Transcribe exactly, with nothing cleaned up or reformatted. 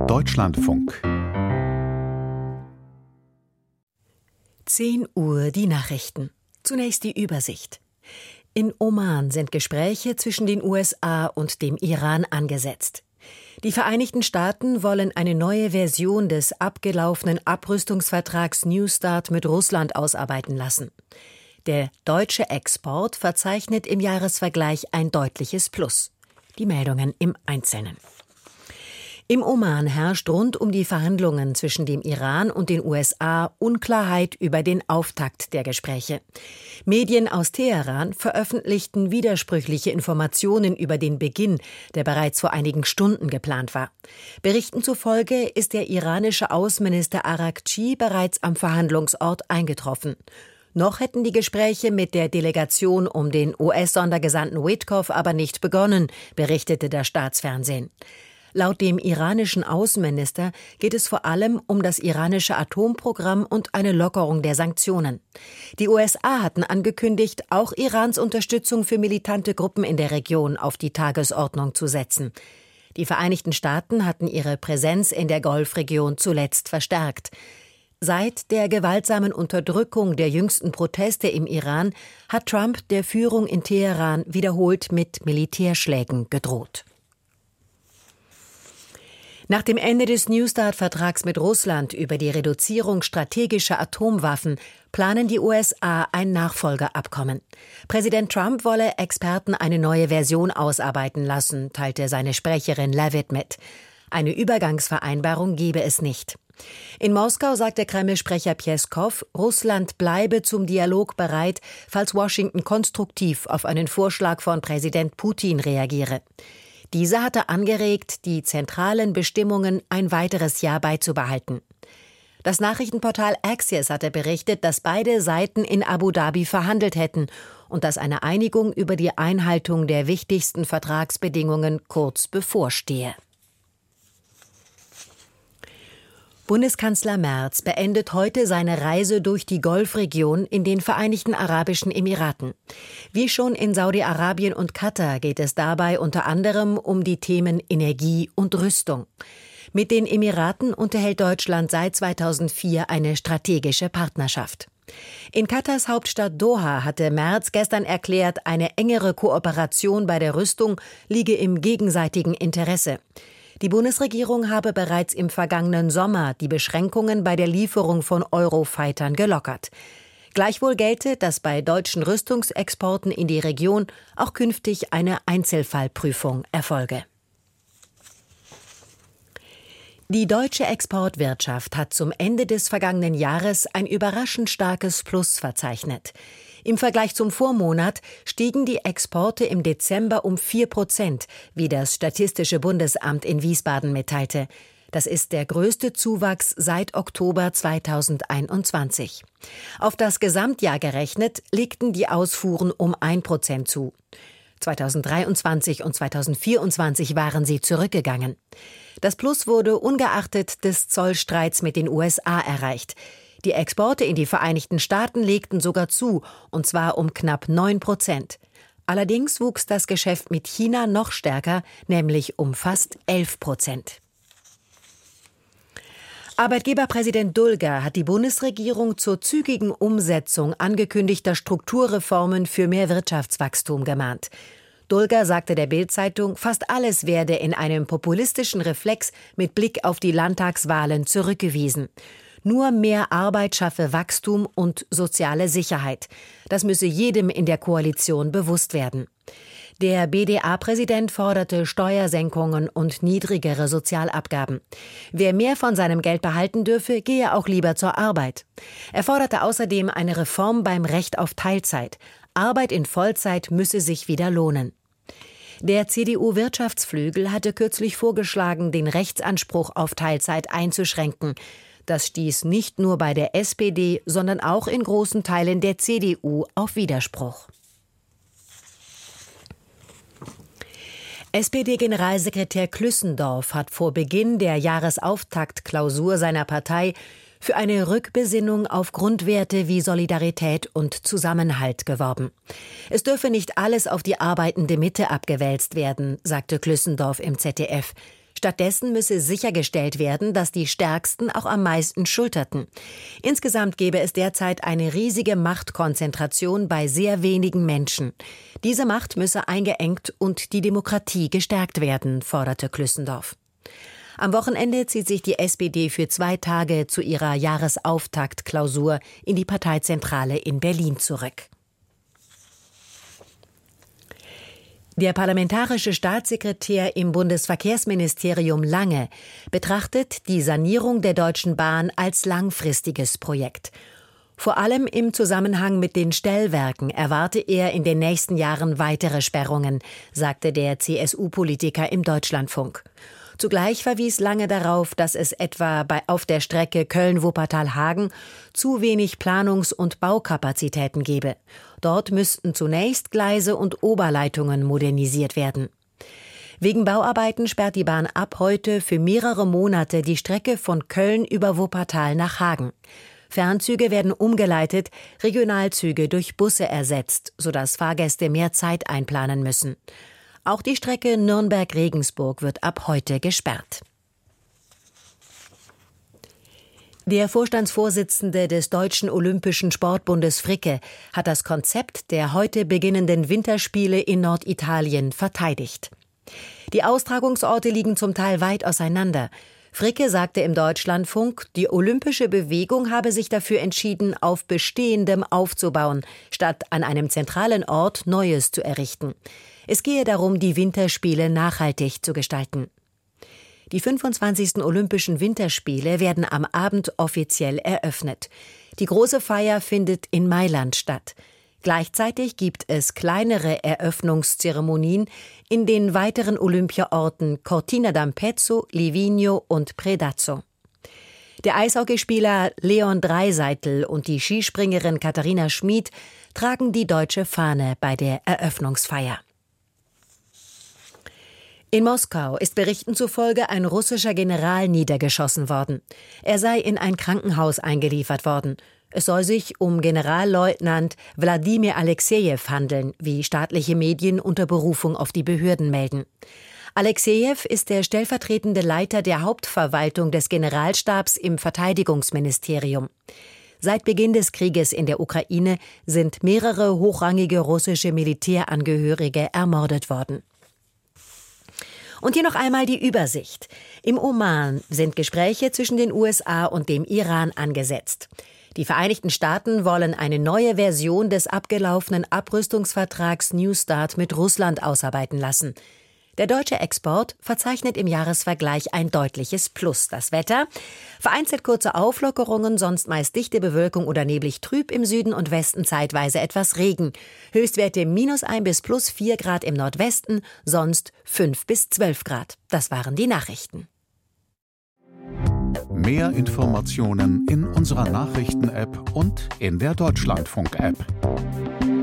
Deutschlandfunk. zehn Uhr die Nachrichten. Zunächst die Übersicht. In Oman sind Gespräche zwischen den U S A und dem Iran angesetzt. Die Vereinigten Staaten wollen eine neue Version des abgelaufenen Abrüstungsvertrags New START mit Russland ausarbeiten lassen. Der deutsche Export verzeichnet im Jahresvergleich ein deutliches Plus. Die Meldungen im Einzelnen. Im Oman herrscht rund um die Verhandlungen zwischen dem Iran und den U S A Unklarheit über den Auftakt der Gespräche. Medien aus Teheran veröffentlichten widersprüchliche Informationen über den Beginn, der bereits vor einigen Stunden geplant war. Berichten zufolge ist der iranische Außenminister Araghchi bereits am Verhandlungsort eingetroffen. Noch hätten die Gespräche mit der Delegation um den U S-Sondergesandten Witkoff aber nicht begonnen, berichtete das Staatsfernsehen. Laut dem iranischen Außenminister geht es vor allem um das iranische Atomprogramm und eine Lockerung der Sanktionen. Die U S A hatten angekündigt, auch Irans Unterstützung für militante Gruppen in der Region auf die Tagesordnung zu setzen. Die Vereinigten Staaten hatten ihre Präsenz in der Golfregion zuletzt verstärkt. Seit der gewaltsamen Unterdrückung der jüngsten Proteste im Iran hat Trump der Führung in Teheran wiederholt mit Militärschlägen gedroht. Nach dem Ende des New START-Vertrags mit Russland über die Reduzierung strategischer Atomwaffen planen die U S A ein Nachfolgeabkommen. Präsident Trump wolle Experten eine neue Version ausarbeiten lassen, teilte seine Sprecherin Leavitt mit. Eine Übergangsvereinbarung gebe es nicht. In Moskau sagte Kreml-Sprecher Pjeskow, Russland bleibe zum Dialog bereit, falls Washington konstruktiv auf einen Vorschlag von Präsident Putin reagiere. Dieser hatte angeregt, die zentralen Bestimmungen ein weiteres Jahr beizubehalten. Das Nachrichtenportal Axios hatte berichtet, dass beide Seiten in Abu Dhabi verhandelt hätten und dass eine Einigung über die Einhaltung der wichtigsten Vertragsbedingungen kurz bevorstehe. Bundeskanzler Merz beendet heute seine Reise durch die Golfregion in den Vereinigten Arabischen Emiraten. Wie schon in Saudi-Arabien und Katar geht es dabei unter anderem um die Themen Energie und Rüstung. Mit den Emiraten unterhält Deutschland seit zweitausendvier eine strategische Partnerschaft. In Katars Hauptstadt Doha hatte Merz gestern erklärt, eine engere Kooperation bei der Rüstung liege im gegenseitigen Interesse. Die Bundesregierung habe bereits im vergangenen Sommer die Beschränkungen bei der Lieferung von Eurofightern gelockert. Gleichwohl gelte, dass bei deutschen Rüstungsexporten in die Region auch künftig eine Einzelfallprüfung erfolge. Die deutsche Exportwirtschaft hat zum Ende des vergangenen Jahres ein überraschend starkes Plus verzeichnet. Im Vergleich zum Vormonat stiegen die Exporte im Dezember um vier Prozent, wie das Statistische Bundesamt in Wiesbaden mitteilte. Das ist der größte Zuwachs seit Oktober zweitausendeinundzwanzig. Auf das Gesamtjahr gerechnet legten die Ausfuhren um ein Prozent zu. zweitausenddreiundzwanzig und zweitausendvierundzwanzig waren sie zurückgegangen. Das Plus wurde ungeachtet des Zollstreits mit den U S A erreicht. Die Exporte in die Vereinigten Staaten legten sogar zu, und zwar um knapp neun Prozent. Allerdings wuchs das Geschäft mit China noch stärker, nämlich um fast elf Prozent. Arbeitgeberpräsident Dulger hat die Bundesregierung zur zügigen Umsetzung angekündigter Strukturreformen für mehr Wirtschaftswachstum gemahnt. Dulger sagte der Bild-Zeitung, fast alles werde in einem populistischen Reflex mit Blick auf die Landtagswahlen zurückgewiesen. Nur mehr Arbeit schaffe Wachstum und soziale Sicherheit. Das müsse jedem in der Koalition bewusst werden. Der B D A-Präsident forderte Steuersenkungen und niedrigere Sozialabgaben. Wer mehr von seinem Geld behalten dürfe, gehe auch lieber zur Arbeit. Er forderte außerdem eine Reform beim Recht auf Teilzeit. Arbeit in Vollzeit müsse sich wieder lohnen. Der C D U-Wirtschaftsflügel hatte kürzlich vorgeschlagen, den Rechtsanspruch auf Teilzeit einzuschränken. Das stieß nicht nur bei der S P D, sondern auch in großen Teilen der C D U auf Widerspruch. S P D-Generalsekretär Klüssendorf hat vor Beginn der Jahresauftaktklausur seiner Partei für eine Rückbesinnung auf Grundwerte wie Solidarität und Zusammenhalt geworben. Es dürfe nicht alles auf die arbeitende Mitte abgewälzt werden, sagte Klüssendorf im Z D F. Stattdessen müsse sichergestellt werden, dass die Stärksten auch am meisten schulterten. Insgesamt gebe es derzeit eine riesige Machtkonzentration bei sehr wenigen Menschen. Diese Macht müsse eingeengt und die Demokratie gestärkt werden, forderte Clüssendorf. Am Wochenende zieht sich die S P D für zwei Tage zu ihrer Jahresauftaktklausur in die Parteizentrale in Berlin zurück. Der parlamentarische Staatssekretär im Bundesverkehrsministerium Lange betrachtet die Sanierung der Deutschen Bahn als langfristiges Projekt. Vor allem im Zusammenhang mit den Stellwerken erwarte er in den nächsten Jahren weitere Sperrungen, sagte der C S U-Politiker im Deutschlandfunk. Zugleich verwies Lange darauf, dass es etwa bei, auf der Strecke Köln-Wuppertal-Hagen zu wenig Planungs- und Baukapazitäten gebe. Dort müssten zunächst Gleise und Oberleitungen modernisiert werden. Wegen Bauarbeiten sperrt die Bahn ab heute für mehrere Monate die Strecke von Köln über Wuppertal nach Hagen. Fernzüge werden umgeleitet, Regionalzüge durch Busse ersetzt, sodass Fahrgäste mehr Zeit einplanen müssen. Auch die Strecke Nürnberg-Regensburg wird ab heute gesperrt. Der Vorstandsvorsitzende des Deutschen Olympischen Sportbundes Fricke hat das Konzept der heute beginnenden Winterspiele in Norditalien verteidigt. Die Austragungsorte liegen zum Teil weit auseinander. Fricke sagte im Deutschlandfunk, die olympische Bewegung habe sich dafür entschieden, auf Bestehendem aufzubauen, statt an einem zentralen Ort Neues zu errichten. Es gehe darum, die Winterspiele nachhaltig zu gestalten. Die fünfundzwanzigsten Olympischen Winterspiele werden am Abend offiziell eröffnet. Die große Feier findet in Mailand statt. Gleichzeitig gibt es kleinere Eröffnungszeremonien in den weiteren Olympiaorten Cortina d'Ampezzo, Livigno und Predazzo. Der Eishockeyspieler Leon Draisaitl und die Skispringerin Katharina Schmid tragen die deutsche Fahne bei der Eröffnungsfeier. In Moskau ist Berichten zufolge ein russischer General niedergeschossen worden. Er sei in ein Krankenhaus eingeliefert worden. Es soll sich um Generalleutnant Wladimir Alexejew handeln, wie staatliche Medien unter Berufung auf die Behörden melden. Alexejew ist der stellvertretende Leiter der Hauptverwaltung des Generalstabs im Verteidigungsministerium. Seit Beginn des Krieges in der Ukraine sind mehrere hochrangige russische Militärangehörige ermordet worden. Und hier noch einmal die Übersicht. Im Oman sind Gespräche zwischen den U S A und dem Iran angesetzt. Die Vereinigten Staaten wollen eine neue Version des abgelaufenen Abrüstungsvertrags New START mit Russland ausarbeiten lassen. Der deutsche Export verzeichnet im Jahresvergleich ein deutliches Plus. Das Wetter: vereinzelt kurze Auflockerungen, sonst meist dichte Bewölkung oder neblig trüb im Süden und Westen, zeitweise etwas Regen. Höchstwerte minus ein bis plus vier Grad im Nordwesten, sonst fünf bis zwölf Grad. Das waren die Nachrichten. Mehr Informationen in unserer Nachrichten-App und in der Deutschlandfunk-App.